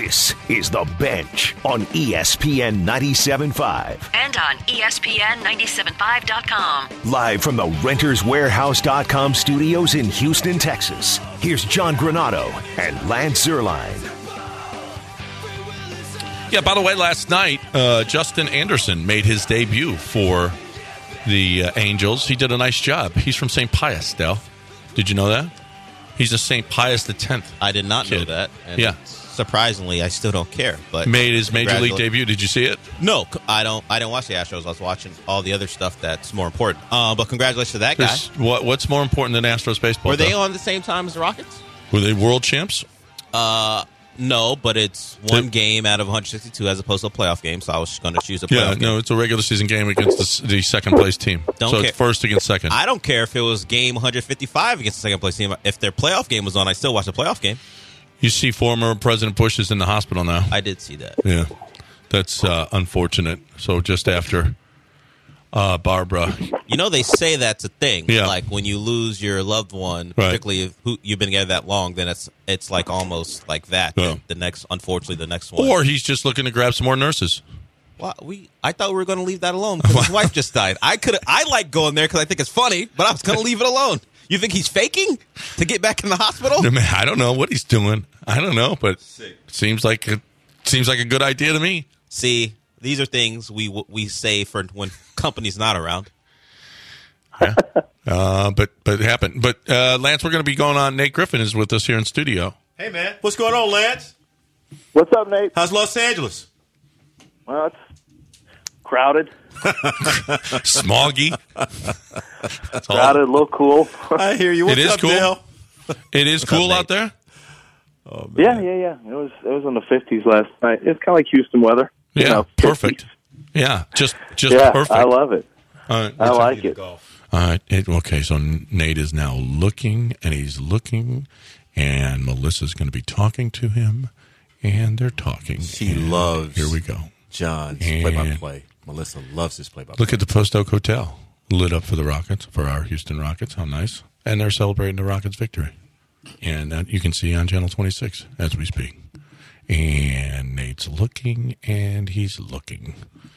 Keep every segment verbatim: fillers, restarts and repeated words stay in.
This is The Bench on E S P N ninety-seven point five. And on E S P N ninety-seven point five dot com. Live from the Renters Warehouse dot com studios in Houston, Texas. Here's John Granado and Lance Zierlein. Yeah, by the way, last night, uh, Justin Anderson made his debut for the uh, Angels. He did a nice job. He's from Saint Pius, Dell. Did you know that? He's a Saint Pius the tenth. I did not kid. know that. And yeah. Surprisingly, I still don't care. But made his major league debut. Did you see it? No, I don't. I didn't watch the Astros. I was watching all the other stuff that's more important. Uh, but congratulations to that guy. What, what's more important than Astros baseball? Were they though? on the same time as the Rockets? Were they world champs? Uh, no, but it's one they, game out of one hundred sixty-two as opposed to a playoff game. So I was going to choose a playoff yeah, game. no, it's a regular season game against the, the second place team. Don't so care. it's first against second. I don't care if it was game one hundred fifty-five against the second place team. If their playoff game was on, I still watch the playoff game. You see former President Bush is in the hospital now. I did see that. Yeah. That's uh, unfortunate. So just after uh, Barbara. You know, they say that's a thing. Yeah. Like when you lose your loved one, right. particularly if who, you've been together that long, then it's it's like almost like that. Yeah. The next, unfortunately, the next one. Or he's just looking to grab some more nurses. Well, we I thought we were going to leave that alone because his wife just died. I could I like going there because I think it's funny, but I was going to leave it alone. You think he's faking to get back in the hospital? I don't know what he's doing. I don't know, but it seems like it seems like a good idea to me. See, these are things we we say for when company's not around. Yeah, uh, but but it happened. But uh, Lance, we're going to be going on. Nate Griffin is with us here in studio. Hey man, what's going on, Lance? What's up, Nate? How's Los Angeles? Well, it's crowded. Smoggy. Crowded, a little cool. I hear you. What's it is up, cool. Dale? It is What's cool up, out there. Oh, yeah, yeah, yeah. It was it was in the fifties last night. It's kind of like Houston weather. Yeah, you know, perfect. Yeah, just just yeah, perfect. I love it. All right, I like it. All right. It, okay, so Nate is now looking, and he's looking, and Melissa's going to be talking to him, and they're talking. She and loves. Here we go. John's And play-by-play. Melissa loves his play-by-play. Look at the Post Oak Hotel lit up for the Rockets, for our Houston Rockets. How nice! And they're celebrating the Rockets' victory, and that you can see on Channel twenty-six as we speak. And Nate's looking, and he's looking,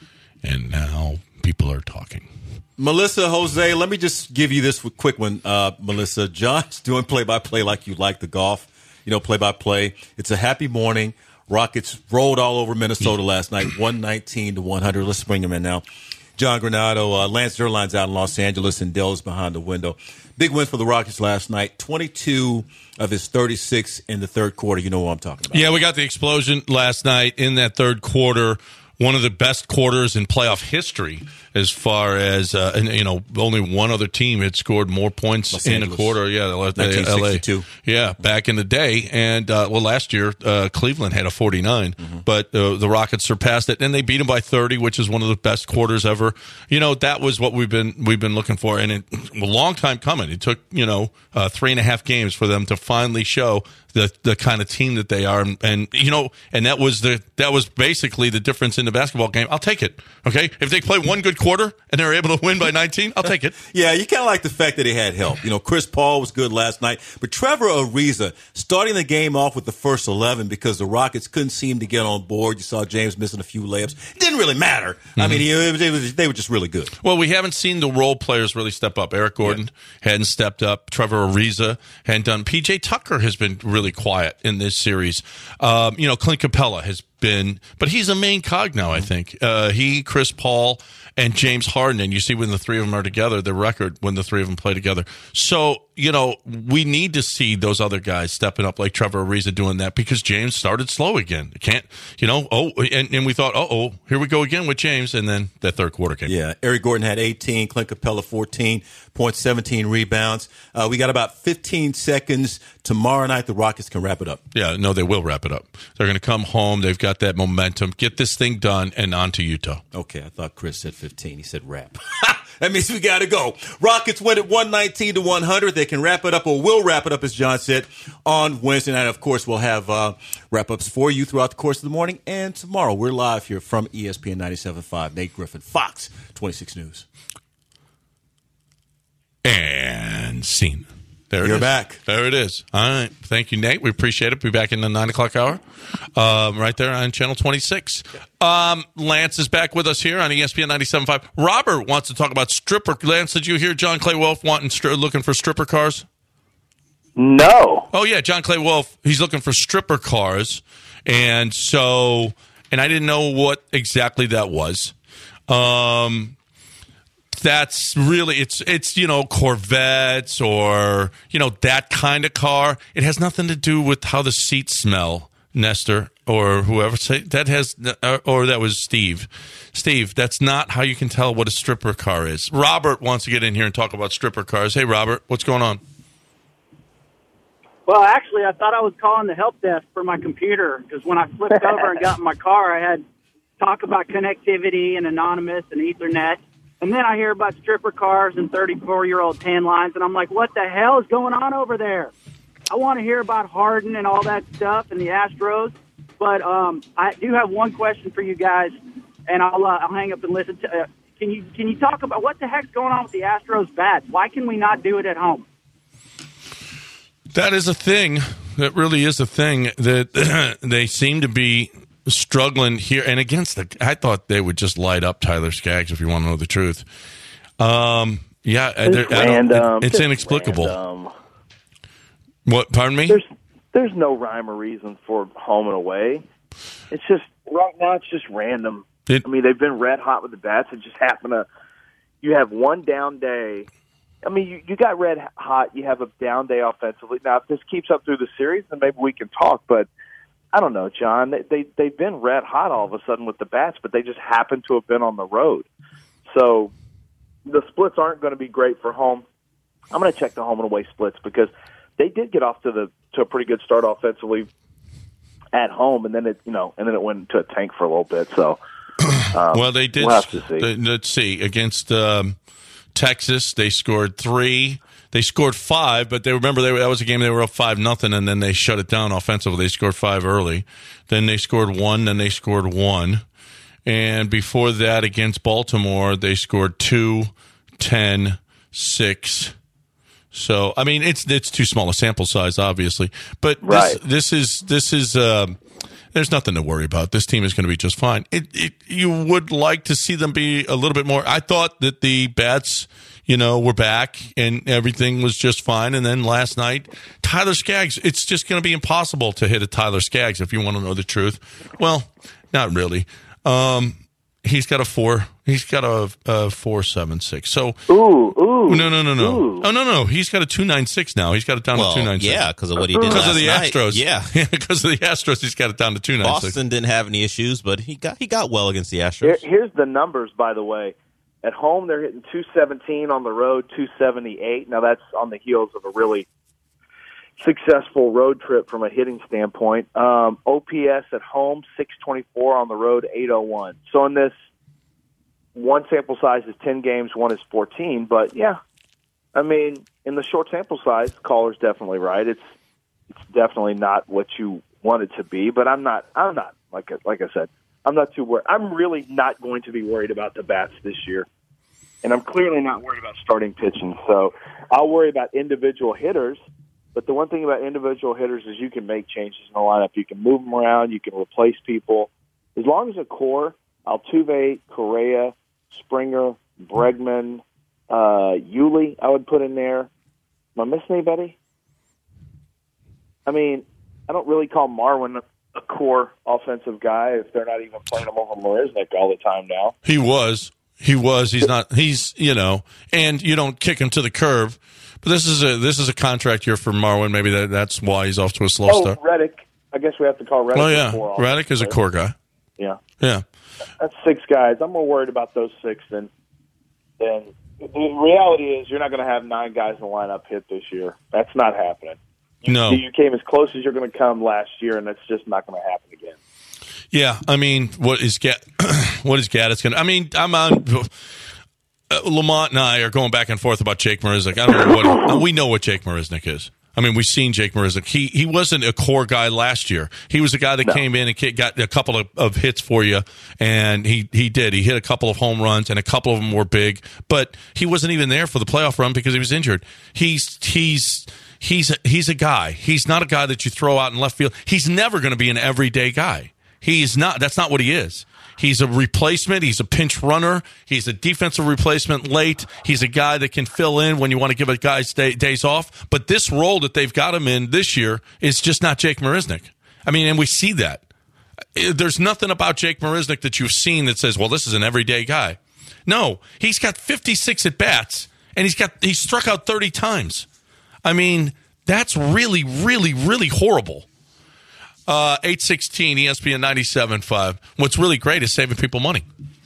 and now people are talking. Melissa, Jose, let me just give you this quick one, uh, Melissa. John's doing play-by-play like you like the golf, you know, play-by-play. It's a happy morning. Rockets rolled all over Minnesota last night, one nineteen to one hundred. Let's bring him in now. John Granado, uh, Lance Zierlein's out in Los Angeles, and Dell's behind the window. Big win for the Rockets last night. twenty-two of his thirty-six in the third quarter. You know what I'm talking about. Yeah, we got the explosion last night in that third quarter. One of the best quarters in playoff history, as far as uh, and, you know, only one other team had scored more points Los in Angeles. a quarter. Yeah, nineteen sixty-two. L A. Yeah, back in the day, and uh, well, last year uh, Cleveland had a forty-nine, mm-hmm. but uh, the Rockets surpassed it, and they beat them by thirty, which is one of the best quarters ever. You know, that was what we've been we've been looking for, and it a long time coming. It took you know uh, three and a half games for them to finally show the the kind of team that they are, and, and you know, and that was the that was basically the difference in the basketball game. I'll take it. Okay, if they play one good quarter and they're able to win by nineteen, I'll take it. Yeah, you kind of like the fact that he had help. You know, Chris Paul was good last night, but Trevor Ariza starting the game off with the first eleven because the Rockets couldn't seem to get on board. You saw James missing a few layups. It didn't really matter. Mm-hmm. I mean, he, they, was, they were just really good. Well, we haven't seen the role players really step up. Eric Gordon yeah. hadn't stepped up. Trevor Ariza hadn't done. P J Tucker has been really quiet in this series. Um, you know, Clint Capella has been, but he's a main cog now, I think. Uh, he, Chris Paul, and James Harden, and you see when the three of them are together, the record when the three of them play together. So, you know, we need to see those other guys stepping up like Trevor Ariza doing that because James started slow again. Can't, you know, oh, and, and we thought, uh-oh, here we go again with James, and then that third quarter came. Yeah, Eric Gordon had eighteen, Clint Capella fourteen points, seventeen rebounds. Uh, we got about fifteen seconds. Tomorrow night, the Rockets can wrap it up. Yeah, no, they will wrap it up. They're going to come home. They've got that momentum. Get this thing done and on to Utah. Okay, I thought Chris said fifteen. He said wrap. That means we got to go. Rockets win at one nineteen to one hundred. They can wrap it up, or will wrap it up, as John said, on Wednesday night. Of course, we'll have uh, wrap-ups for you throughout the course of the morning. And tomorrow, we're live here from E S P N ninety-seven point five. Nate Griffin, Fox twenty-six News. And scene. There it You're is. back. There it is. All right. Thank you, Nate. We appreciate it. We'll be back in the nine o'clock hour um, right there on Channel twenty-six. Um, Lance is back with us here on E S P N ninety-seven point five. Robert wants to talk about stripper. Lance, did you hear John Clay Wolf wanting stri- looking for stripper cars? No. Oh, yeah. John Clay Wolf, he's looking for stripper cars. And so, and I didn't know what exactly that was. Um... That's really, it's, it's you know, Corvettes or, you know, that kind of car. It has nothing to do with how the seats smell, Nestor, or whoever. Say, that has, or that was Steve. Steve, that's not how you can tell what a stripper car is. Robert wants to get in here and talk about stripper cars. Hey, Robert, what's going on? Well, actually, I thought I was calling the help desk for my computer because when I flipped over and got in my car, I had talk about connectivity and anonymous and Ethernet. And then I hear about stripper cars and thirty-four-year-old tan lines, and I'm like, what the hell is going on over there? I want to hear about Harden and all that stuff and the Astros, but um, I do have one question for you guys, and I'll uh, I'll hang up and listen to. Uh, can you can you talk about what the heck's going on with the Astros bats? Why can we not do it at home? That is a thing. That really is a thing that they seem to be struggling here, and against the, I thought they would just light up Tyler Skaggs if you want to know the truth. Um, yeah, It's I don't- random. it- it's Just inexplicable. random. What? Pardon me? There's there's no rhyme or reason for home and away. It's just right now. It's just random. It- I mean, they've been red hot with the bats. It just happened to. You have one down day. I mean, you, you got red hot. You have a down day offensively. Now, if this keeps up through the series, then maybe we can talk. But I don't know, John. They, they, they've been red hot all of a sudden with the bats, but they just happen to have been on the road. So the splits aren't going to be great for home. I'm going to check the home and away splits because they did get off to the to a pretty good start offensively at home, and then it you know, and then it went into a tank for a little bit. So, um, well, they did. We'll have to see. they- let's see. Against um, Texas, they scored three. They scored five, but they remember they, that was a game they were up five nothing, and then they shut it down offensively. They scored five early, then they scored one, then they scored one, and before that against Baltimore, they scored two, ten, six. So I mean, it's it's too small a sample size, obviously, but this Right. this is this is. Um, There's nothing to worry about. This team is going to be just fine. It, it, you would like to see them be a little bit more. I thought that the bats, you know, were back and everything was just fine. And then last night, Tyler Skaggs, it's just going to be impossible to hit a Tyler Skaggs if you want to know the truth. Well, not really. Um, he's got a four. He's got a, a four seven six. So Ooh, ooh. no, no, no, no. Ooh. Oh no, no. He's got a two nine six now. He's got it down Well, to two nine six. yeah, because of what he did Because last of the night. Astros. Yeah. Because of the Astros, he's got it down to two nine six. Boston didn't have any issues, but he got he got well against the Here, Astros. here's the numbers, by the way. At home, they're hitting two seventeen. On the road, two seventy-eight. Now, that's on the heels of a really successful road trip from a hitting standpoint. Um, O P S at home, six twenty-four. On the road, eight oh one. So in this, one sample size is ten games, one is fourteen. But, yeah, I mean, in the short sample size, caller's definitely right. It's it's definitely not what you want it to be. But I'm not, I'm not, like, I- like I said, I'm not too worried. I'm really not going to be worried about the bats this year. And I'm clearly not worried about starting pitching. So I'll worry about individual hitters. But the one thing about individual hitters is you can make changes in the lineup. You can move them around. You can replace people. As long as a core, Altuve, Correa, Springer, Bregman, uh, Yuli, I would put in there. Am I missing anybody? I mean, I don't really call Marwin a core offensive guy if they're not even playing him over Marisnik all the time now. He was. He was. He's not. He's. You know. And you don't kick him to the curb. But this is a this is a contract year for Marwin. Maybe that, that's why he's off to a slow Oh, start. Reddick. I guess we have to call Reddick. Oh a yeah, core Raddick is a offensive core player. guy. Yeah, Yeah. that's six guys. I'm more worried about those six than than. The reality is, you're not going to have nine guys in the lineup hit this year. That's not happening. You, No. you came as close as you're going to come last year, and that's just not going to happen again. Yeah. I mean, what is Gat? What is Gaddis going to? I mean, I'm on. Uh, Lamont and I are going back and forth about Jake Marisnik. I don't know what we know what Jake Marisnik is. I mean, we've seen Jake Marisnick. He he wasn't a core guy last year. He was a guy that No. came in and got a couple of, of hits for you, and he, he did. He hit a couple of home runs, and a couple of them were big. But he wasn't even there for the playoff run because he was injured. He's he's he's a, he's a guy. He's not a guy that you throw out in left field. He's never going to be an everyday guy. He's not. That's not what he is. He's a replacement. He's a pinch runner. He's a defensive replacement late. He's a guy that can fill in when you want to give a guy day, days off. But this role that they've got him in this year is just not Jake Marisnick. I mean, and we see that. There's nothing about Jake Marisnick that you've seen that says, well, this is an everyday guy. No, he's got fifty-six at-bats, and he's got he's struck out thirty times. I mean, that's really, really, really horrible. Uh, eight sixteen E S P N ninety-seven point five. What's really great is saving people money.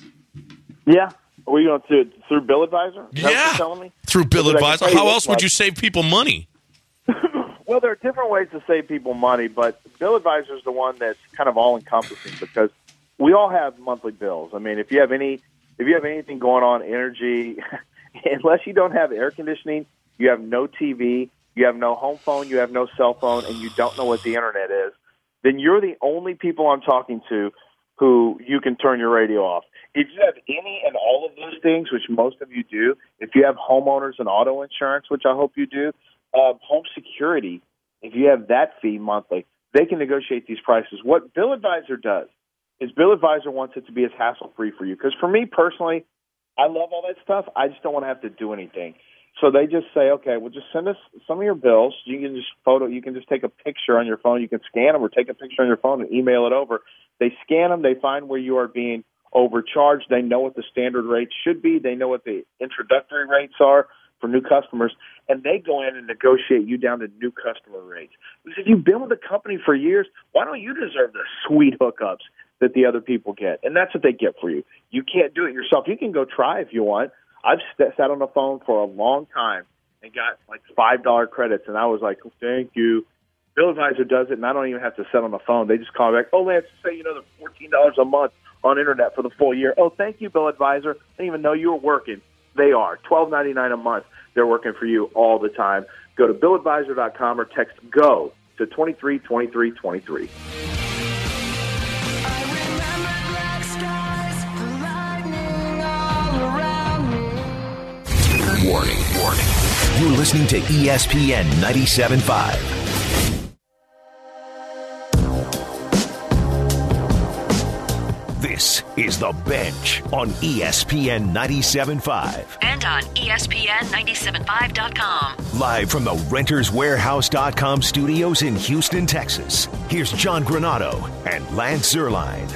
Yeah. Are you going to do it through Bill Advisor? Is that what Yeah. you're telling me? Through Bill Because I can Advisor. tell you How this else would much. you save people money? Well, there are different ways to save people money, but Bill Advisor is the one that's kind of all-encompassing because we all have monthly bills. I mean, if you have any, if you have anything going on, energy, unless you don't have air conditioning, you have no T V, you have no home phone, you have no cell phone, and you don't know what the internet is, then you're the only people I'm talking to who you can turn your radio off. If you have any and all of those things, which most of you do, if you have homeowners and auto insurance, which I hope you do, uh, home security, if you have that fee monthly, they can negotiate these prices. What Bill Advisor does is Bill Advisor wants it to be as hassle-free for you. Because for me personally, I love all that stuff. I just don't want to have to do anything. So they just say, okay, well, just send us some of your bills. You can just photo. You can just take a picture on your phone. You can scan them or take a picture on your phone and email it over. They scan them. They find where you are being overcharged. They know what the standard rates should be. They know what the introductory rates are for new customers, and they go in and negotiate you down to new customer rates. Because if you've been with the company for years, why don't you deserve the sweet hookups that the other people get? And that's what they get for you. You can't do it yourself. You can go try if you want. I've st- sat on the phone for a long time and got like five dollar credits, and I was like, oh, thank you. Bill Advisor does it, and I don't even have to sit on the phone. They just call me back, oh, Lance, say, you know, the fourteen dollars a month on internet for the full year. Oh, thank you, Bill Advisor. I didn't even know you were working. They are. twelve ninety-nine a month. They're working for you all the time. Go to bill advisor dot com or text GO to twenty-three twenty-three twenty-three. Warning, warning. You're listening to E S P N ninety-seven point five. This is The Bench on E S P N ninety-seven point five. And on E S P N ninety-seven point five dot com. Live from the renters warehouse dot com studios in Houston, Texas. Here's John Granado and Lance Zierlein.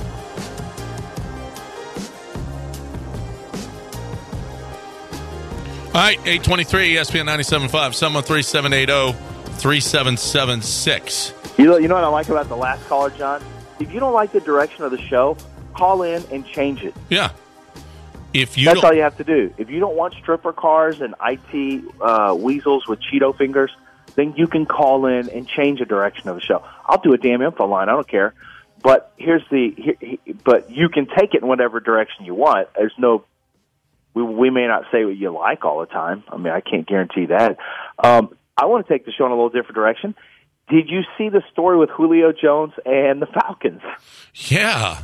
All right, eight twenty-three E S P N ninety-seven point five, seven one three, seven eight zero, three seven seven six. You know, you know what I like about the last caller, John? If you don't like the direction of the show, call in and change it. Yeah. If you That's don't, all you have to do. If you don't want stripper cars and I T uh, weasels with Cheeto fingers, then you can call in and change the direction of the show. I'll do a damn info line. I don't care. But here's the. Here, he, but you can take it in whatever direction you want. There's no. We we may not say what you like all the time. I mean, I can't guarantee that. Um, I want to take the show in a little different direction. Did you see the story with Julio Jones and the Falcons? yeah.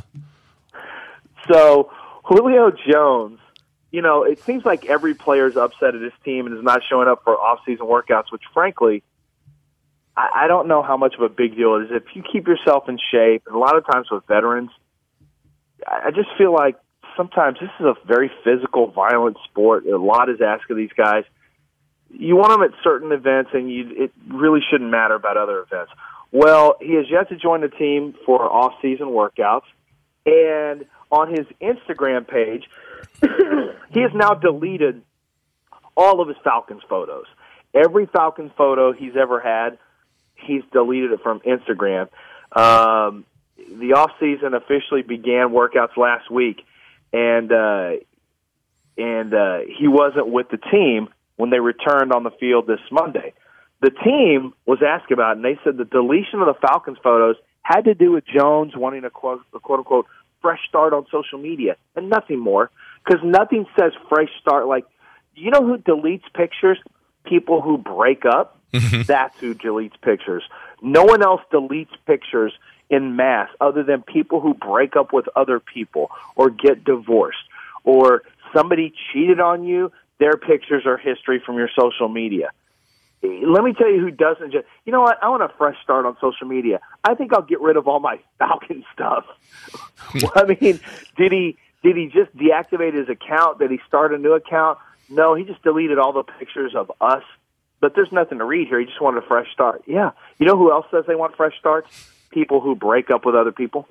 So Julio Jones, you know, it seems like every player's upset at his team and is not showing up for off-season workouts, which, frankly, I, I don't know how much of a big deal it is. If you keep yourself in shape, and a lot of times with veterans, I, I just feel like sometimes this is a very physical, violent sport. A lot is asked of these guys. You want them at certain events, and you, it really shouldn't matter about other events. Well, he has yet to join the team for off-season workouts, and on his Instagram page, he has now deleted all of his Falcons photos. Every Falcons photo he's ever had, he's deleted it from Instagram. Um, the off-season officially began workouts last week, and uh, and uh, he wasn't with the team when they returned on the field this Monday. The team was asked about it, and they said the deletion of the Falcons photos had to do with Jones wanting a quote, a quote-unquote fresh start on social media and nothing more, because nothing says fresh start. Like, you know who deletes pictures? People who break up. Mm-hmm. That's who deletes pictures. No one else deletes pictures in mass other than people who break up with other people or get divorced or somebody cheated on you. Their pictures are history from your social media. Let me tell you who doesn't just, you know what, I want a fresh start on social media. I think I'll get rid of all my Falcon stuff. I mean, did he did he just deactivate his account? Did he start a new account? No, he just deleted all the pictures of us. But there's nothing to read here. He just wanted a fresh start. Yeah. You know who else says they want fresh starts? People who break up with other people.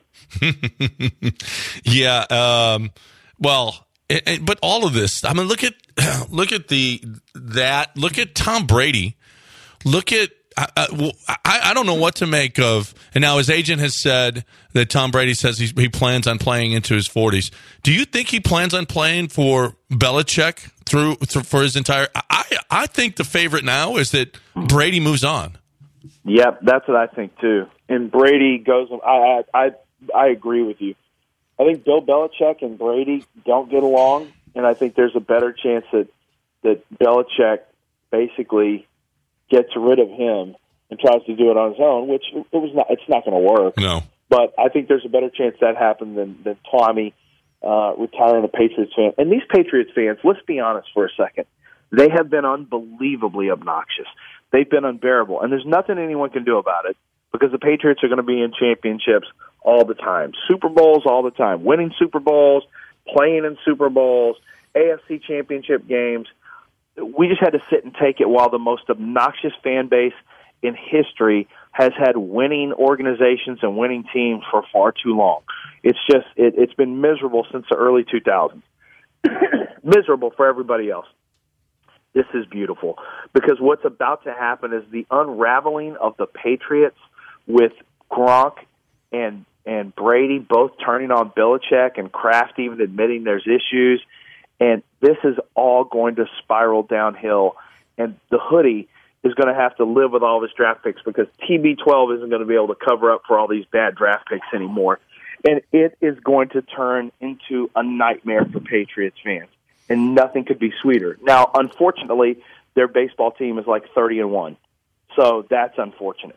yeah. Um, well, it, it, but all of this, I mean, look at, look at the, that, look at Tom Brady. Look at, I, I, I don't know what to make of, and now his agent has said that Tom Brady says he, he plans on playing into his forties. Do you think he plans on playing for Belichick through, through for his entire? I I think the favorite now is that Brady moves on. Yep, that's what I think too. And Brady goes. I I I agree with you. I think Bill Belichick and Brady don't get along, and I think there's a better chance that that Belichick basically gets rid of him and tries to do it on his own, which it was not. It's not going to work. No, but I think there's a better chance that happened than than Tommy uh, retiring a Patriots fan. And these Patriots fans, let's be honest for a second, they have been unbelievably obnoxious. They've been unbearable, and there's nothing anyone can do about it because the Patriots are going to be in championships all the time, Super Bowls all the time, winning Super Bowls, playing in Super Bowls, A F C championship games. We just had to sit and take it while the most obnoxious fan base in history has had winning organizations and winning teams for far too long. It's just, it, it's been miserable since the early two thousands. Miserable for everybody else. This is beautiful because what's about to happen is the unraveling of the Patriots with Gronk and and Brady both turning on Belichick and Kraft even admitting there's issues. And this is all going to spiral downhill. And the hoodie is going to have to live with all of his draft picks because T B twelve isn't going to be able to cover up for all these bad draft picks anymore. And it is going to turn into a nightmare for Patriots fans. And nothing could be sweeter. Now, unfortunately, their baseball team is like thirty and one. So that's unfortunate.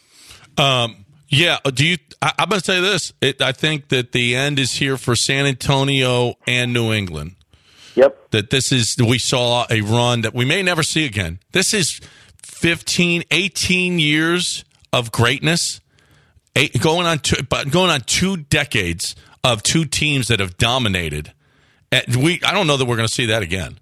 Um, yeah. Do you, I, I'm going to say this. It, I think that the end is here for San Antonio and New England. Yep. That this is, we saw a run that we may never see again. This is fifteen, eighteen years of greatness, eight, going on two, going on two decades of two teams that have dominated. And we, I don't know that we're going to see that again.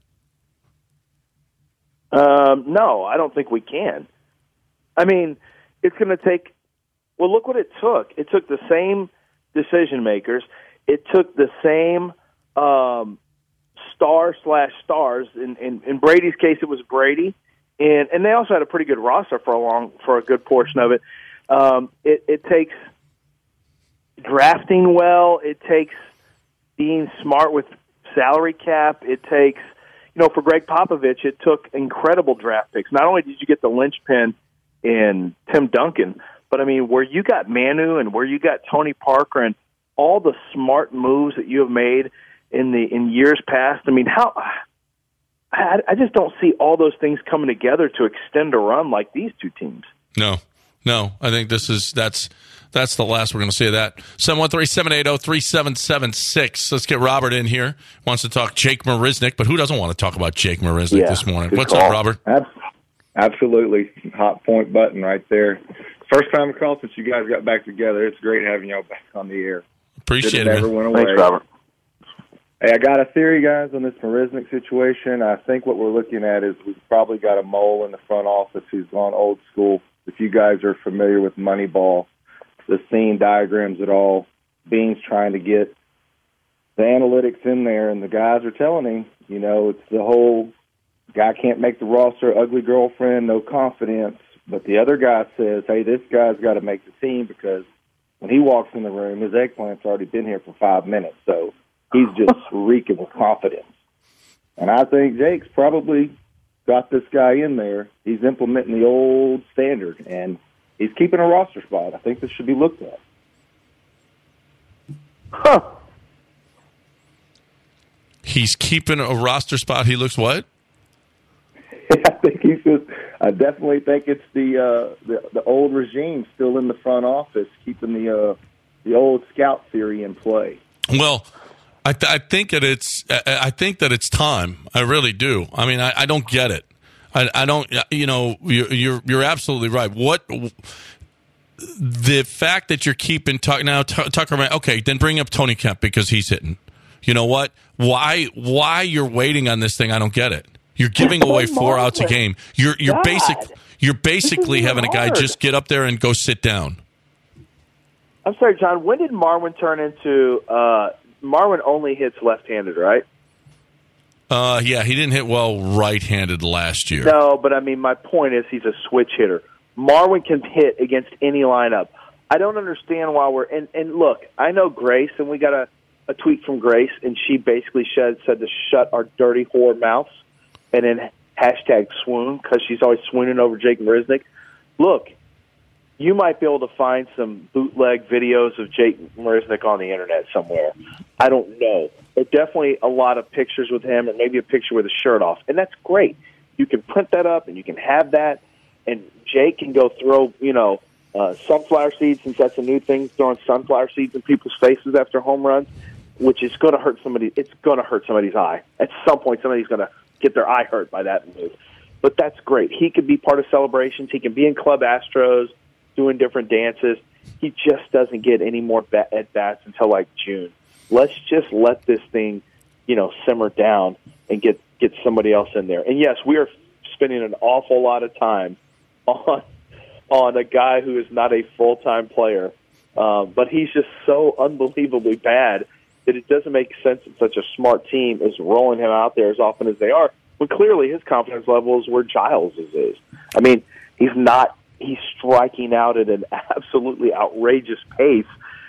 Um, no, I don't think we can. I mean, it's going to take, well, look what it took. It took the same decision makers. It took the same um, star slash stars. In, in, in Brady's case, it was Brady. And, and they also had a pretty good roster for a long, for a good portion of it. Um, it, it takes drafting well. It takes being smart with salary cap. It takes, you know, for Greg Popovich, it took incredible draft picks. Not only did you get the linchpin in Tim Duncan, but I mean, where you got Manu and where you got Tony Parker and all the smart moves that you have made in the in years past. I mean, how I, I just don't see all those things coming together to extend a run like these two teams. No, no, I think this is that's. That's the last we're going to see of that. seven one three, seven eight zero, three seven seven six. Let's get Robert in here. Wants to talk Jake Marisnick, but who doesn't want to talk about Jake Marisnick yeah, this morning? What's call. up, Robert? Absolutely. Hot point button right there. First time call since you guys got back together. It's great having y'all back on the air. Appreciate it, never man. Went away. Thanks, Robert. Hey, I got a theory, guys, on this Marisnick situation. I think what we're looking at is we've probably got a mole in the front office who's gone old school. If you guys are familiar with Moneyball, the scene diagrams at all, Bean's trying to get the analytics in there, and the guys are telling him, you know, it's the whole guy can't make the roster, ugly girlfriend, no confidence. But the other guy says, hey, this guy's got to make the team because when he walks in the room, his eggplant's already been here for five minutes. So he's just reeking with confidence. And I think Jake's probably got this guy in there. He's implementing the old standard, and he's keeping a roster spot. I think this should be looked at. Huh. He's keeping a roster spot. He looks what? I think he's just. I definitely think it's the uh, the, the old regime still in the front office, keeping the uh, the old scout theory in play. Well, I, th- I think that it's. I think that it's time. I really do. I mean, I, I don't get it. I, I don't. You know, you're, you're you're absolutely right. What the fact that you're keeping Tucker now, T- Tucker? Okay, then bring up Tony Kemp because he's hitting. You know what? Why? Why you're waiting on this thing? I don't get it. You're giving away four outs a game. You're you're God. basic. You're basically having a guy hard. just get up there and go sit down. I'm sorry, John. When did Marwin turn into? Uh, Marwin only hits left-handed, right? Uh, yeah, he didn't hit well right-handed last year. No, but I mean, my point is he's a switch hitter. Marwin can hit against any lineup. I don't understand why we're and, and look. I know Grace, and we got a, a tweet from Grace, and she basically said said to shut our dirty whore mouths. And then hashtag swoon because she's always swooning over Jake Marisnick. Look, you might be able to find some bootleg videos of Jake Marisnick on the internet somewhere. I don't know. But definitely a lot of pictures with him and maybe a picture with a shirt off. And that's great. You can print that up and you can have that. And Jake can go throw, you know, uh, sunflower seeds, since that's a new thing, throwing sunflower seeds in people's faces after home runs, which is going to hurt somebody. It's going to hurt somebody's eye. At some point, somebody's going to get their eye hurt by that move. But that's great. He could be part of celebrations. He can be in Club Astros doing different dances. He just doesn't get any more bat- at-bats until, like, June. Let's just let this thing, you know, simmer down and get, get somebody else in there. And, yes, we are spending an awful lot of time on on a guy who is not a full-time player. Um, but he's just so unbelievably bad that it doesn't make sense that such a smart team is rolling him out there as often as they are, when clearly his confidence level is where Giles' is. I mean, he's not, he's striking out at an absolutely outrageous pace.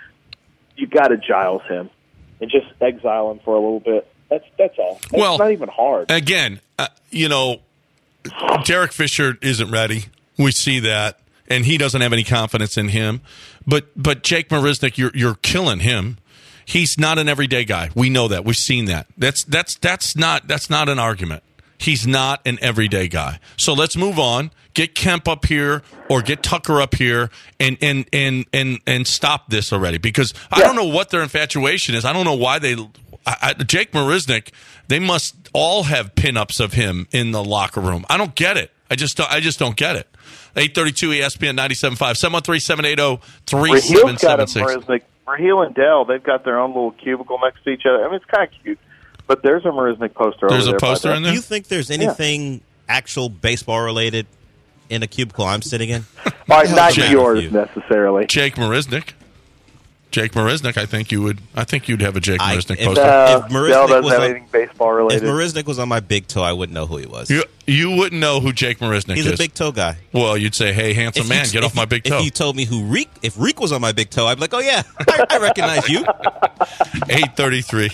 You got to Giles him and just exile him for a little bit. That's that's all. That's well, not even hard. Again, uh, you know, Derek Fisher isn't ready. We see that, and he doesn't have any confidence in him. But but Jake Marisnick, you're you're killing him. He's not an everyday guy. We know that. We've seen that. That's that's that's not that's not an argument. He's not an everyday guy. So let's move on. Get Kemp up here or get Tucker up here and and and and, and stop this already. Because I Yeah. don't know what their infatuation is. I don't know why they I, I, Jake Marisnick, they must all have pinups of him in the locker room. I don't get it. I just don't, I just don't get it. eight thirty-two E S P N ninety-seven point five, seven one three, seven eight zero, three seven seven six. Marisnick. Raheel and Dell, they've got their own little cubicle next to each other. I mean, it's kind of cute. But there's a Marisnick poster There's over a there. poster by in Do there? you think there's anything actual baseball related in a cubicle I'm sitting in? All right, not Jake. yours necessarily. Jake Marisnick. Jake Marisnick, I think you would. I think you'd have a Jake I- Marisnick if- poster. Uh, If Marisnick Dell doesn't was have on- anything baseball If related. Marisnick was on my big toe, I wouldn't know who he was. you you wouldn't know who Jake Marisnick He's is. a big toe guy. Well, you'd say, "Hey, handsome If man, you- get if off my you- big toe." If you told me who Reek, if Reek was on my big toe, I'd be like, oh yeah, I, I recognize you. eight thirty-three.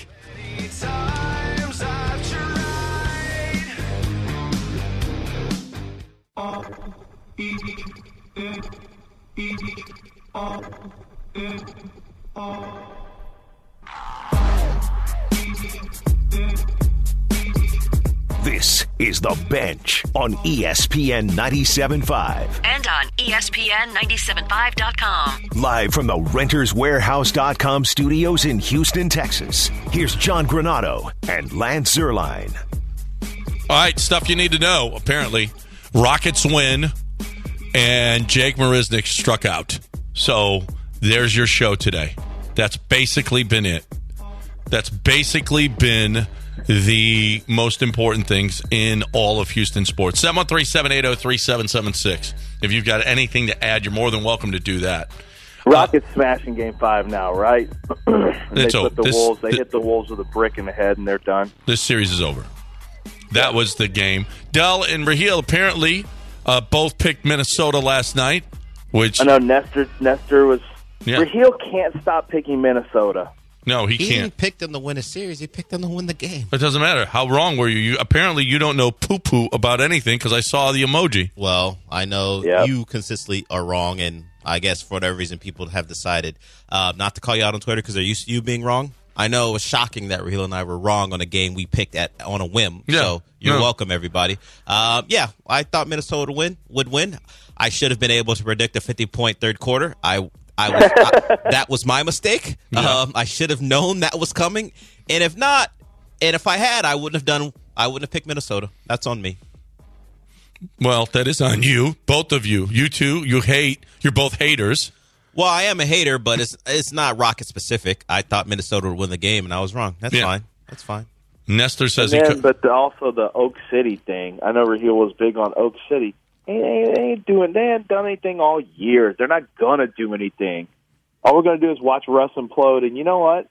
This is The Bench on E S P N ninety-seven point five. And on E S P N ninety-seven point five dot com. Live from the Renters Warehouse dot com studios in Houston, Texas. Here's John Granado and Lance Zerline. All right, stuff you need to know. Apparently, Rockets win, and Jake Marisnick struck out. So there's your show today. That's basically been it. That's basically been the most important things in all of Houston sports. seven one three, seven eight zero, three seven seven six. If you've got anything to add, you're more than welcome to do that. Rockets smashing Game Five now, right? and they It's put over. the This- Wolves. They th- hit the Wolves with a brick in the head, and they're done. This series is over. That was the game. Dell and Raheel apparently uh, both picked Minnesota last night, which I know Nestor. Nestor was. Yeah. Raheel can't stop picking Minnesota. no, he, He can't. didn't pick them to win a series. He picked them to win the game. It doesn't matter. How wrong were you? you apparently, you don't know poo-poo about anything because I saw the emoji. Well, I know Yep. you consistently are wrong, and I guess for whatever reason, people have decided uh, not to call you out on Twitter because they're used to you being wrong. I know it was shocking that Raheel and I were wrong on a game we picked at on a whim. Yeah. So you're Yeah. welcome, everybody. Uh, yeah, I thought Minnesota would win. Would win. I should have been able to predict a fifty-point third quarter. I, I was I, that was my mistake. Yeah. Um, I should have known that was coming. And if not, and if I had, I wouldn't have done. I wouldn't have picked Minnesota. That's on me. Well, that is on you, both of you. You two, you hate. You're both haters. Well, I am a hater, but it's it's not Rocket specific. I thought Minnesota would win the game, and I was wrong. That's Yeah. fine. That's fine. Nestor says And he then, could. but the, also the Oak City thing. I know Raheel was big on Oak City. They ain't, they ain't doing. They ain't done anything all year. They're not gonna do anything. All we're gonna do is watch Russ implode. And you know what?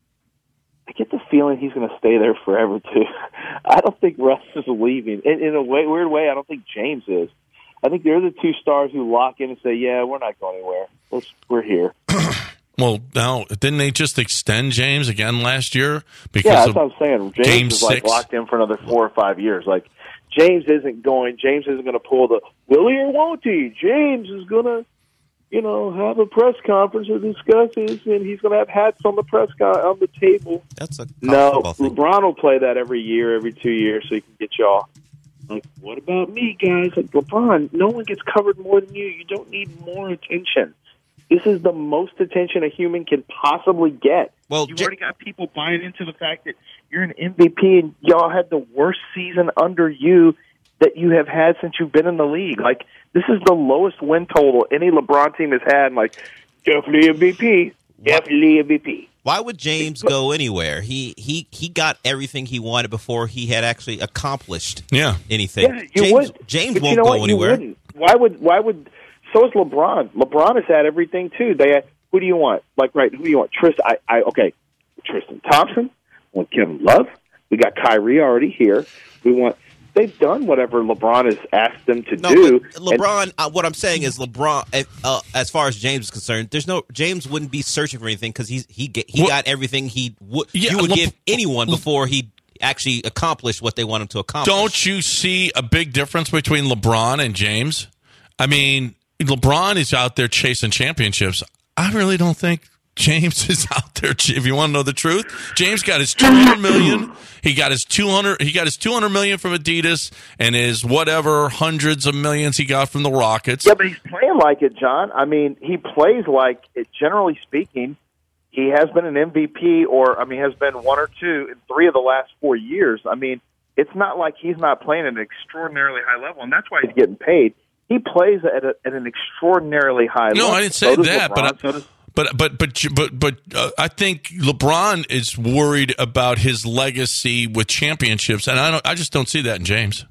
I get the feeling he's gonna stay there forever too. I don't think Russ is leaving. In, in a way, weird way, I don't think James is. I think they're the two stars who lock in and say, "Yeah, we're not going anywhere. Let's, we're here." Well, now didn't they just extend James again last year because Yeah, that's of what I'm saying. James game is like six? locked in for another four or five years. Like James isn't going. James isn't going to pull the will he or won't he? James is going to, you know, have a press conference to discuss this, and he's going to have hats on the press con- on the table. That's a No, football thing. LeBron will play that every year, every two years, so he can get y'all. Like, what about me, guys? Like, LeBron, no one gets covered more than you. You don't need more attention. This is the most attention a human can possibly get. Well, You've J- already got people buying into the fact that you're an M V P and y'all had the worst season under you that you have had since you've been in the league. Like, this is the lowest win total any LeBron team has had. And like, definitely M V P. Definitely M V P. Why would James go anywhere? He he he got everything he wanted before he had actually accomplished Yeah. anything. Yeah, you James, would. James but won't you know go what? anywhere. You wouldn't. Why would? Why would? So is LeBron. LeBron has had everything too. They had, who do you want? Like, right? Who do you want? Tristan. I. I okay. Tristan Thompson. We want Kevin Love. We got Kyrie already here. We want. They've done whatever LeBron has asked them to No, do. but LeBron. Uh, what I'm saying is LeBron. Uh, as far as James is concerned, there's no James wouldn't be searching for anything because he's he get, he Well, got everything he would yeah, he would Le- give anyone before he actually accomplished what they want him to accomplish. Don't you see a big difference between LeBron and James? I mean, LeBron is out there chasing championships. I really don't think James is out there. If you want to know the truth, James got his two hundred million. He got his two hundred. He got his two hundred million from Adidas, and his whatever hundreds of millions he got from the Rockets. Yeah, but he's playing like it, John. I mean, he plays like it. Generally speaking, he has been an M V P, or I mean, has been one or two in three of the last four years. I mean, it's not like he's not playing at an extraordinarily high level, and that's why he's getting paid. He plays at, a, at an extraordinarily high level. No, I didn't say So does that, LeBron, but I, so does- but but but but but uh, I think LeBron is worried about his legacy with championships, and I don't. I just don't see that in James.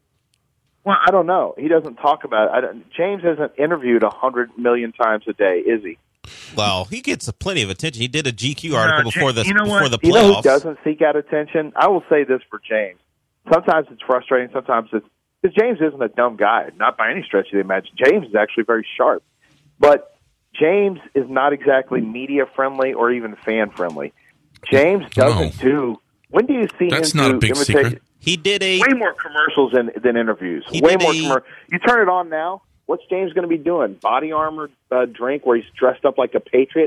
well, I don't know. He doesn't talk about it. I don't, James isn't interviewed a hundred million times a day, is he? Well, he gets plenty of attention. He did a G Q article No, before the you know before what? the You know who playoffs. doesn't seek out attention? I will say this for James. Sometimes it's frustrating. Sometimes it's because James isn't a dumb guy, not by any stretch of the imagination. James is actually very sharp, but James is not exactly media friendly or even fan friendly. James doesn't do. When do you see That's him not do a big imitation? secret. He did a Way more commercials than than interviews. He Way did more a- commercials. You turn it on now. What's James going to be doing? Body armor uh, drink where he's dressed up like a patriot.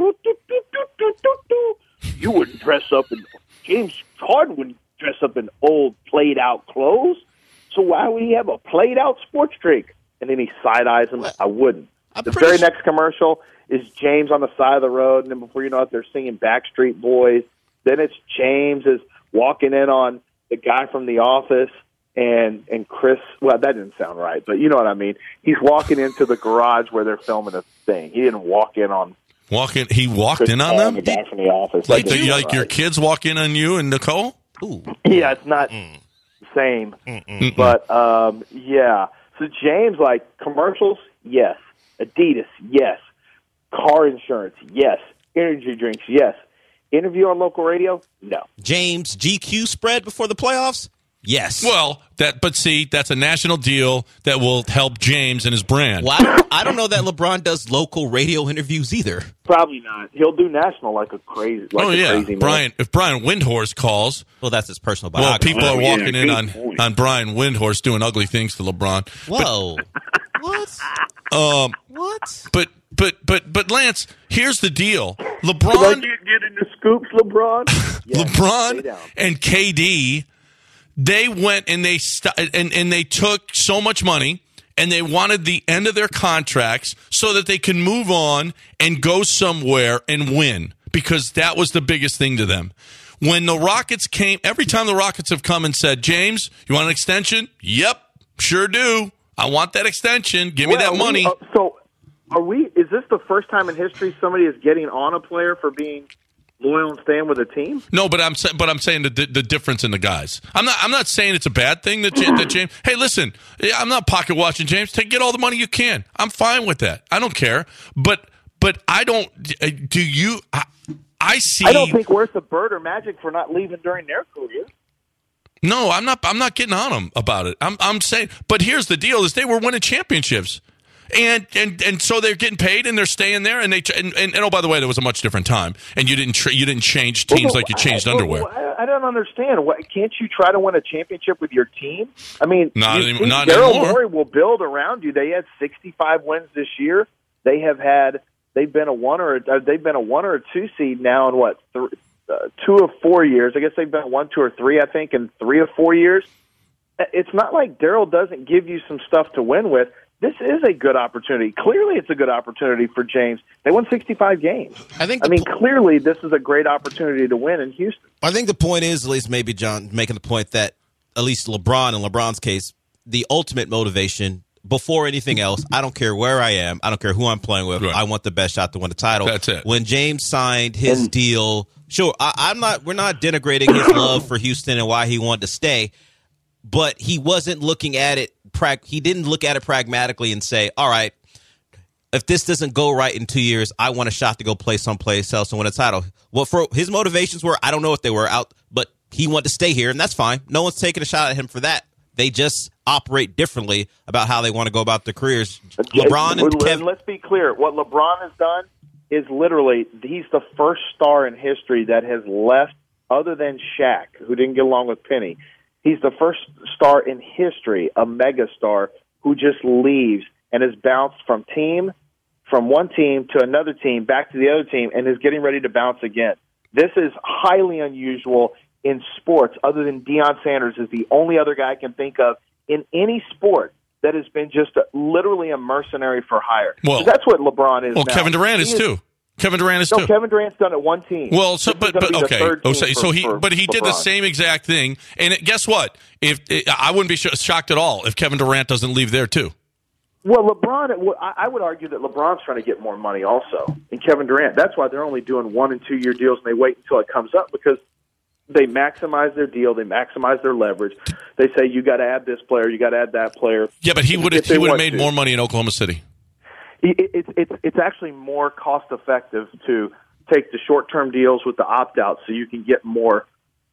You wouldn't dress up in James Harden wouldn't dress up in old played out clothes. So why would he have a played out sports drink? And then he side eyes him. I wouldn't. I'm The pretty very su- next commercial is James on the side of the road, and then before you know it, they're singing Backstreet Boys. Then it's James is walking in on the guy from The Office, and and Chris. Well, that didn't sound right, but you know what I mean. He's walking into the garage where they're filming a thing. He didn't walk in on Walking, he walked Chris in on Paul, them. the guy from The Office. Like, That the, didn't like sound your right. kids walk in on you and Nicole. Ooh. Yeah, it's not the same. But, um, yeah. So, James, like, commercials, yes. Adidas, yes. Car insurance, yes. Energy drinks, yes. Interview on local radio, no. James G Q spread before the playoffs? Yes. Well, that but see, that's a national deal that will help James and his brand. Well, I, don't, I don't know that LeBron does local radio interviews either. Probably not. He'll do national like a crazy like oh a yeah, crazy man. Brian. If Brian Windhorse calls, Well, that's his personal well, biography. people are Oh, yeah, walking in good on point. on Brian Windhorse doing ugly things to LeBron. Whoa. what? Um, What? but but but but Lance, here's the deal. Did I LeBron. get, get a getting the scoops, LeBron. Yeah, stay LeBron down. and K D, they went and they st- and, and they took so much money and they wanted the end of their contracts so that they can move on and go somewhere and win, because that was the biggest thing to them. When the Rockets came, every time the Rockets have come and said, James, you want an extension? Yep, sure do. I want that extension. Give me Well, that money. we- uh, so, are we? Is this the first time in history somebody is getting on a player for being loyal and staying with a team? No, but I'm sa- but I'm saying the the difference in the guys. I'm not I'm not saying it's a bad thing that, Ja- that James. Hey, listen, I'm not pocket watching James. Take get all the money you can. I'm fine with that. I don't care. But but I don't. Do you? I, I see. I don't think we're the Bird or Magic for not leaving during their career. No, I'm not. I'm not getting on them about it. I'm I'm saying. But here's the deal: is they were winning championships. And, and and so they're getting paid and they're staying there, and they and, and, and oh, by the way, there was a much different time, and you didn't tra- you didn't change teams Well, like you changed I, underwear. I, I don't understand. What, can't you try to win a championship with your team? I mean, Not you any- think not Daryl anymore. Morey will build around you. They had sixty-five wins this year. They have had. They've been a one or a, they've been a one or a two seed now in what th- uh, two or four years. I guess they've been one, two, or three. I think in three or four years. It's not like Daryl doesn't give you some stuff to win with. This is a good opportunity. Clearly, it's a good opportunity for James. They won sixty-five games. I think. I the mean, po- clearly, this is a great opportunity to win in Houston. I think the point is, at least maybe John making the point that at least LeBron, in LeBron's case, the ultimate motivation before anything else, I don't care where I am, I don't care who I'm playing with, Right. I want the best shot to win the title. That's it. When James signed his And- deal, sure, I, I'm not. We're not denigrating his love for Houston and why he wanted to stay, but he wasn't looking at it. Prag- he didn't look at it pragmatically and say, "All right, if this doesn't go right in two years, I want a shot to go play someplace else and win a title." Well, for his motivations were, I don't know what they were out, but he wanted to stay here, and that's fine. No one's taking a shot at him for that. They just operate differently about how they want to go about their careers. LeBron and And Kevin. let's be clear. What LeBron has done is literally he's the first star in history that has left, other than Shaq, who didn't get along with Penny. He's the first star in history, a mega star, who just leaves and has bounced from team, from one team to another team, back to the other team, and is getting ready to bounce again. This is highly unusual in sports, other than Deion Sanders is the only other guy I can think of in any sport that has been just a, literally a mercenary for hire. Well- that's what LeBron is Well, now. Kevin Durant He is too. Kevin Durant is No, too. Kevin Durant's done it one team. Well, so This is but gonna but be the okay. third Oh, team so, for- so he for but he did the LeBron. same exact thing, and it, guess what? If it, I wouldn't be sh- shocked at all if Kevin Durant doesn't leave there too. Well, LeBron, well, I I would argue that LeBron's trying to get more money also, and Kevin Durant. That's why they're only doing one and two year deals, and they wait until it comes up because they maximize their deal, they maximize their leverage. They say you got to add this player, you got to add that player. Yeah, but he If- would if have he they would have want made to. more money in Oklahoma City. It- It's it's it's actually more cost effective to take the short term deals with the opt out, so you can get more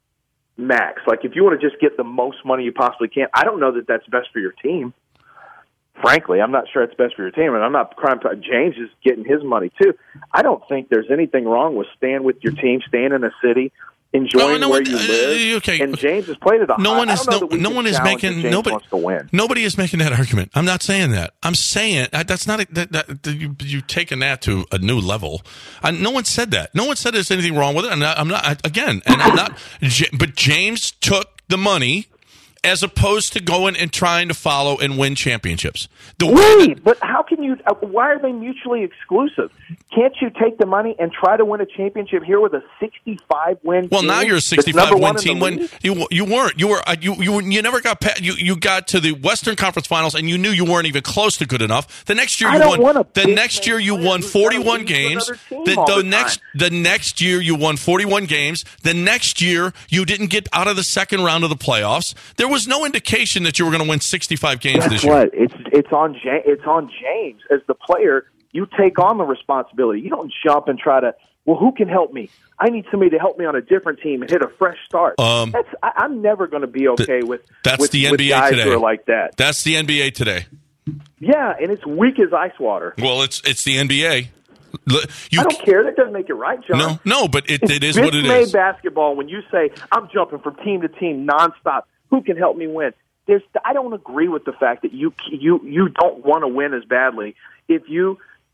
max. Like if you want to just get the most money you possibly can, I don't know that that's best for your team. Frankly, I'm not sure it's best for your team, and I'm not crying. James is getting his money too. I don't think there's anything wrong with staying with your team, staying in a city, enjoying No, no where one- you uh, live. okay. And James has played at a No high. one I is don't know no, that we no can one is challenge making that James nobody wants to win. nobody is making that argument. I'm not saying that. I'm saying uh, that's not a, that, that, that you you taking that to a new level. Uh, no one said that. No one said there's anything wrong with it. I'm not. I'm not I, again, and I'm not. J- But James took the money as opposed to going and trying to follow and win championships. The way that- Wait, but how can you? Uh, why are they mutually exclusive? Can't you take the money and try to win a championship here with a sixty-five win? Well, team now you're a that's sixty-five number win one in team. the When league? you you weren't, you were uh, you you you never got past, you you got to the Western Conference Finals, and you knew you weren't even close to good enough. The next year I you don't won. want a The big next name year you player won who's gonna forty-one lead to games. another team The, all the the next time. the next year you won forty-one games. The next year you didn't get out of the second round of the playoffs. There was no indication that you were going to win sixty-five games Guess this year. what? It's it's on ja- it's on James as the player. You take on the responsibility. You don't jump and try to. Well, who can help me? I need somebody to help me on a different team and hit a fresh start. Um, that's I, I'm never going to be okay with. That's with, the with N B A guys today. who are like that. That's the N B A today. Yeah, and it's weak as ice water. Well, it's it's the N B A. L- You I don't care. That doesn't make it right, John. no no, but it, It's it is what it bitch-made is. basketball. When you say I'm jumping from team to team nonstop, who can help me win? There's, I don't agree with the fact that you you you don't want to win as badly if you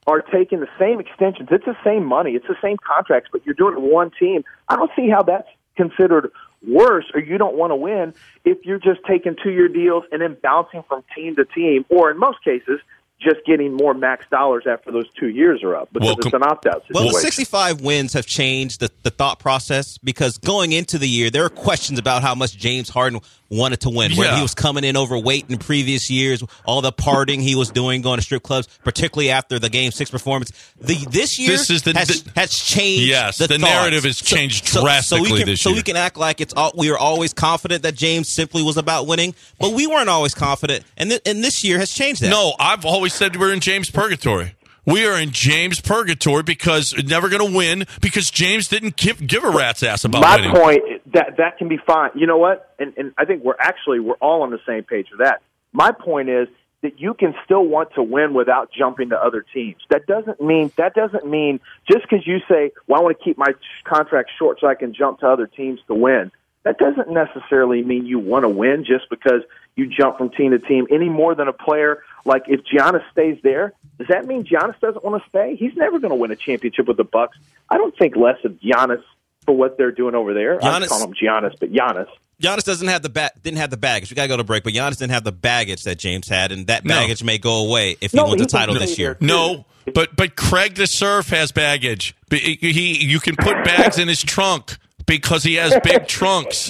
are taking the same extensions. It's the same money. It's the same contracts, but you're doing it with one team. I don't see how that's considered worse, or you don't want to win if you're just taking two-year deals and then bouncing from team to team, or in most cases, just getting more max dollars after those two years are up, because well, it's an opt-out situation. Well, the sixty-five wins have changed the, the thought process, because going into the year, there were questions about how much James Harden wanted to win, where yeah. he was coming in overweight in previous years, all the partying he was doing, going to strip clubs, particularly after the Game Six performance. The This year this is the, has, the, has changed Yes, the, the thoughts. narrative has changed so, drastically so, so we can, this so year. So we can act like it's all, we were always confident that James simply was about winning, but we weren't always confident, and, th- and this year has changed that. No, I've always said we're in James purgatory. We are in James purgatory because we're never going to win because James didn't give, give a rat's ass about My winning. My point, that that can be fine. You know what? And, and I think we're actually, we're all on the same page for that. My point is that you can still want to win without jumping to other teams. That doesn't mean, that doesn't mean just because you say, well, I want to keep my contract short so I can jump to other teams to win. That doesn't necessarily mean you want to win just because you jump from team to team any more than a player. Like if Giannis stays there, does that mean Giannis doesn't want to stay? He's never going to win a championship with the Bucks. I don't think less of Giannis for what they're doing over there. Giannis, I call him Giannis, but Giannis. Giannis doesn't have the ba- didn't have the baggage. We got to go to break, but Giannis didn't have the baggage that James had, and that baggage no. may go away if he no, wins he the title this year. No, but but Craig the Surf has baggage. He, he you can put bags in his trunk because he has big trunks.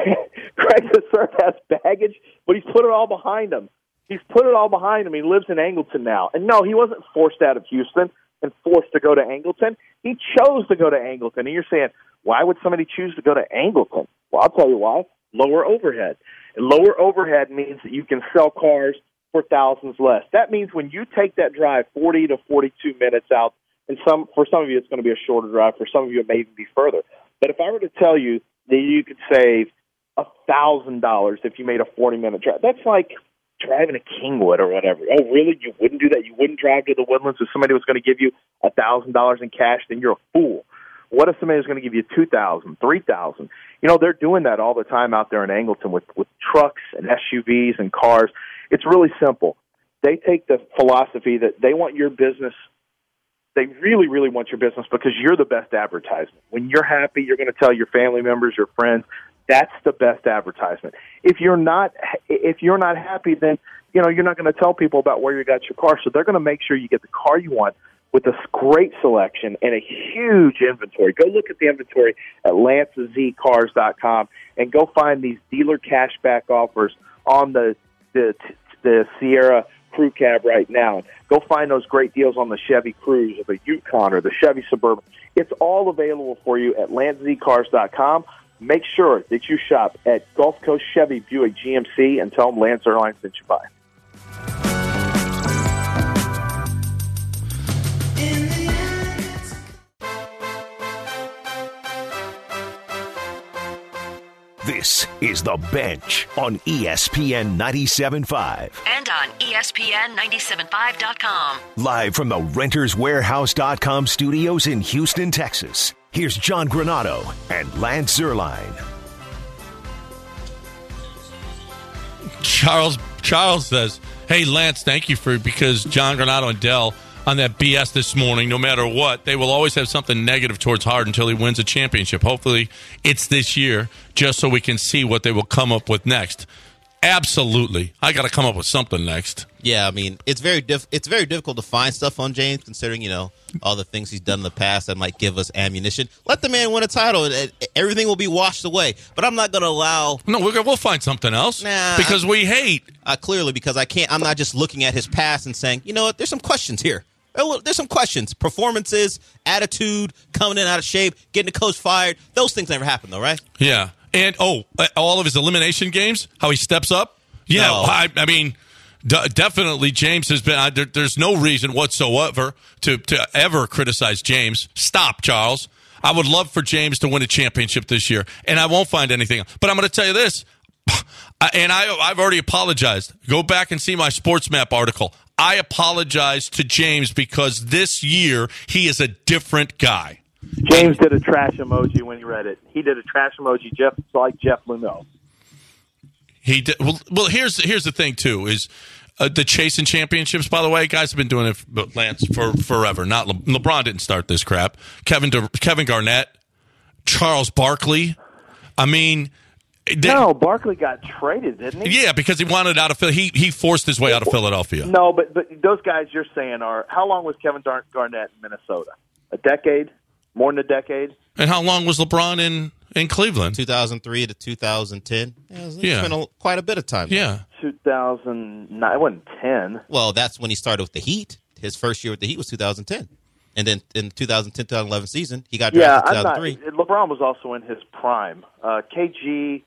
Craig the Surf has baggage, but he's put it all behind him. He's put it all behind him. He lives in Angleton now. And no, he wasn't forced out of Houston and forced to go to Angleton. He chose to go to Angleton. And you're saying, why would somebody choose to go to Angleton? Well, I'll tell you why. Lower overhead. And lower overhead means that you can sell cars for thousands less. That means when you take that drive forty to forty-two minutes out, and some for some of you it's going to be a shorter drive, for some of you it may even be further. But if I were to tell you that you could save one thousand dollars if you made a forty-minute drive, that's like driving a Kingwood or whatever. Oh, really? You wouldn't do that? You wouldn't drive to the Woodlands if somebody was going to give you one thousand dollars in cash? Then you're a fool. What if somebody was going to give you two thousand dollars, three thousand dollars? You know, they're doing that all the time out there in Angleton with, with trucks and S U Vs and cars. It's really simple. They take the philosophy that they want your business, they really, really want your business because you're the best advertisement. When you're happy, you're going to tell your family members, your friends. That's the best advertisement. If you're not, if you're not happy, then you know you're not going to tell people about where you got your car. So they're going to make sure you get the car you want with a great selection and a huge inventory. Go look at the inventory at lance z cars dot com and go find these dealer cashback offers on the the the Sierra Crew Cab right now. Go find those great deals on the Chevy Cruze or the Yukon or the Chevy Suburban. It's all available for you at lance z cars dot com. Make sure that you shop at Gulf Coast Chevy Buick G M C and tell them Lance Zierlein sent you by. This is The Bench on E S P N ninety-seven point five. And on E S P N ninety-seven point five dot com. Live from the renters warehouse dot com studios in Houston, Texas. Here's John Granato and Lance Zierlein. Charles Charles says, hey, Lance, thank you for, because John Granato and Dell on that B S this morning, no matter what, they will always have something negative towards Harden until he wins a championship. Hopefully it's this year, just so we can see what they will come up with next. Absolutely. I got to come up with something next. Yeah, I mean, it's very diff- it's very difficult to find stuff on James, considering, you know, all the things he's done in the past that might give us ammunition. Let the man win a title, and everything will be washed away. But I'm not going to allow... No, we're, we'll find something else. Nah, because I, we hate... Uh, clearly, because I can't... I'm not just looking at his past and saying, you know what, there's some questions here. There's some questions. Performances, attitude, coming in out of shape, getting the coach fired. Those things never happen, though, right? Yeah. And, oh, all of his elimination games, how he steps up? Yeah, no. I, I mean, d- definitely James has been, uh, there, there's no reason whatsoever to, to ever criticize James. Stop, Charles. I would love for James to win a championship this year, and I won't find anything. But I'm going to tell you this, and I, I've already apologized. Go back and see my Sports Map article. I apologize to James because this year he is a different guy. James did a trash emoji when he read it. He did a trash emoji just like Jeff Luneau. He did, well, well, here's here's the thing too is Uh, the chasing championships, by the way, guys have been doing it, for, Lance, for forever. Not Le- LeBron didn't start this crap. Kevin De- Kevin Garnett, Charles Barkley. I mean, they, no, Barkley got traded, didn't he? Yeah, because he wanted out of Phil- he he forced his way out of Philadelphia. No, but but those guys you're saying are how long was Kevin Dar- Garnett in Minnesota? A decade, more than a decade. And how long was LeBron in? In Cleveland, two thousand three to two thousand ten. Yeah, it's yeah. been a, quite a bit of time. Yeah, two thousand nine. It wasn't ten. Well, that's when he started with the Heat. His first year with the Heat was two thousand ten, and then in the twenty ten twenty eleven season, he got drafted yeah, in two thousand three. I'm not, LeBron was also in his prime. Uh, K G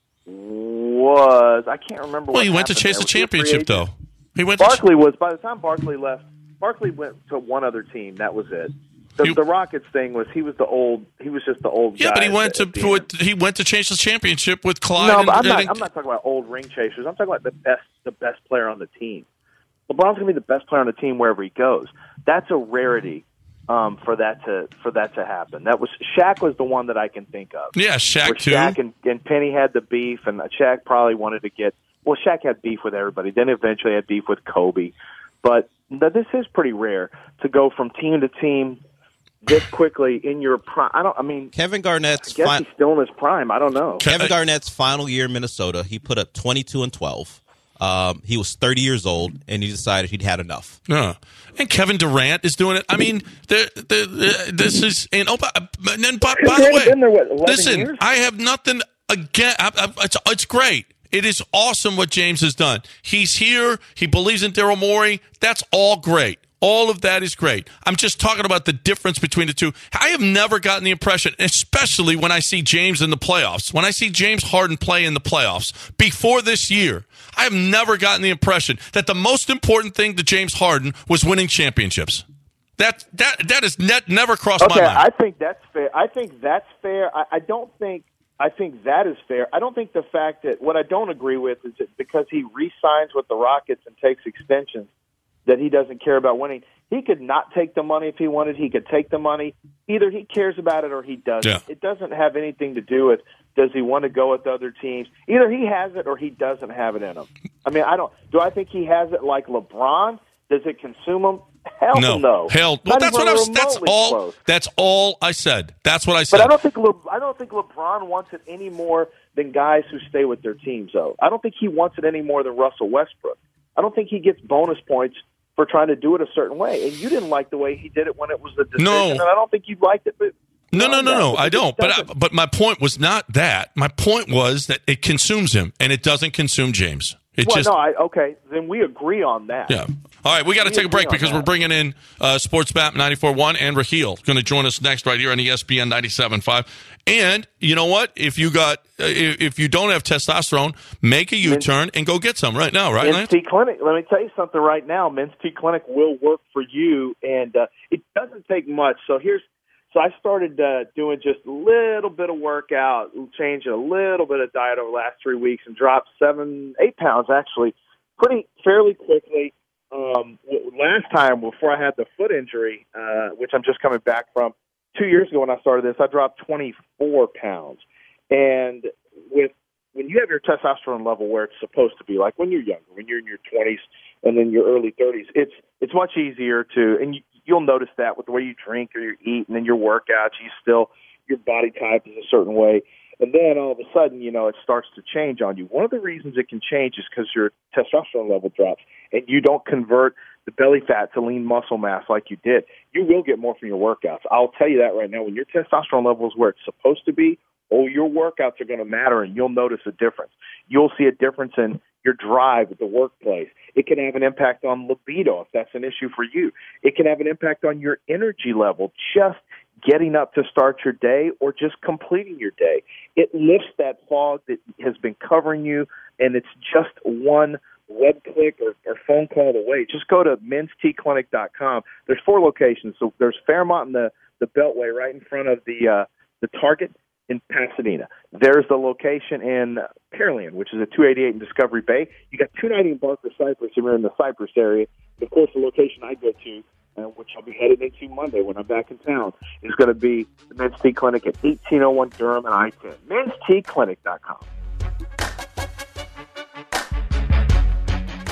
was. I can't remember. Well, what he went to happened chase there. the championship, though. He went. Barkley to ch- was. By the time Barkley left, Barkley went to one other team. That was it. The, He- the Rockets thing was he was the old. He was just the old. yeah, guy but he went at to the end. with, he went to chase the championship with Clyde. No, and, but I'm not. and- I'm not talking about old ring chasers. I'm talking about the best, the best player on the team. LeBron's going to be the best player on the team wherever he goes. That's a rarity um, for that to for that to happen. That was Shaq was the one that I can think of. Yeah, Shaq where too. Shaq and, and Penny had the beef, and Shaq probably wanted to get. Well, Shaq had beef with everybody. Then eventually had beef with Kobe. But th- this is pretty rare to go from team to team this quickly in your prime. I don't. I mean, Kevin Garnett's I guess fin- he's still in his prime. I don't know. Kevin Garnett's final year in Minnesota, he put up twenty-two and twelve. Um, he was thirty years old, and he decided he'd had enough. Yeah. And Kevin Durant is doing it. I mean, the, the, the, this is and oh, by, and then by, by the Durant way, been there, what, eleven listen, years? I have nothing again. I, I, it's, it's great. It is awesome what James has done. He's here. He believes in Daryl Morey. That's all great. All of that is great. I'm just talking about the difference between the two. I have never gotten the impression, especially when I see James in the playoffs, when I see James Harden play in the playoffs before this year, I have never gotten the impression that the most important thing to James Harden was winning championships. That that that has net, never crossed Okay, my mind. I think that's fair. I think that's fair. I, I don't think. I think that is fair. I don't think the fact that what I don't agree with is that because he re-signs with the Rockets and takes extensions, that he doesn't care about winning. He could not take the money if he wanted. He could take the money. Either he cares about it or he doesn't. Yeah. It doesn't have anything to do with does he want to go with other teams. Either he has it or he doesn't have it in him. I mean, I don't. Do I think he has it like LeBron? Does it consume him? Hell no. no. Hell, well, Not that's even what I was. That's remotely all. close. That's all I said. That's what I said. But I don't think Le, I don't think LeBron wants it any more than guys who stay with their teams. Though I don't think he wants it any more than Russell Westbrook. I don't think he gets bonus points for trying to do it a certain way. And you didn't like the way he did it when it was the decision. No. And I don't think you liked it. But No, no, no, no. I don't. But I, doesn't. but my point was not that. My point was that it consumes him, and it doesn't consume James. It Well, just no, I, okay, then we agree on that. yeah. All right, we got to We take a break agree on because that. we're bringing in uh, Sports Map ninety-four point one and Raheel going to join us next right here on E S P N ninety-seven point five. And you know what? If you got uh, if, if you don't have testosterone, make a U-turn and go get some right now, right, Men's Lance? T Clinic. Let me tell you something right now. Men's T Clinic will work for you, and uh, it doesn't take much. So here's so I started uh, doing just a little bit of workout, changing a little bit of diet over the last three weeks, and dropped seven, eight pounds actually, pretty fairly quickly. Um, last time before I had the foot injury, uh, which I'm just coming back from, two years ago when I started this, I dropped twenty-four pounds, and with when you have your testosterone level where it's supposed to be, like when you're younger, when you're in your twenties and then your early thirties, it's it's much easier to, and you, you'll notice that with the way you drink or you eat and then your workouts, you still, your body type is a certain way. And then all of a sudden, you know, it starts to change on you. One of the reasons it can change is because your testosterone level drops and you don't convert the belly fat to lean muscle mass like you did. You will get more from your workouts. I'll tell you that right now. When your testosterone level is where it's supposed to be, oh, your workouts are going to matter, and you'll notice a difference. You'll see a difference in your drive at the workplace. It can have an impact on libido if that's an issue for you. It can have an impact on your energy level, just getting up to start your day or just completing your day. It lifts that fog that has been covering you, and it's just one web click or, or phone call away. Just go to mens t clinic dot com. There's four locations. So there's Fairmont in the, the Beltway right in front of the uh, the Target in Pasadena. There's the location in Pearland, which is at two eighty-eight in Discovery Bay. You got two ninety in Barker Cypress if you're in the Cypress area. Of course, the location I go to, uh, which I'll be headed into Monday when I'm back in town, is going to be the Men's T Clinic at eighteen oh one Durham and I ten. mens t clinic dot com.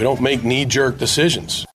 don't make knee-jerk decisions.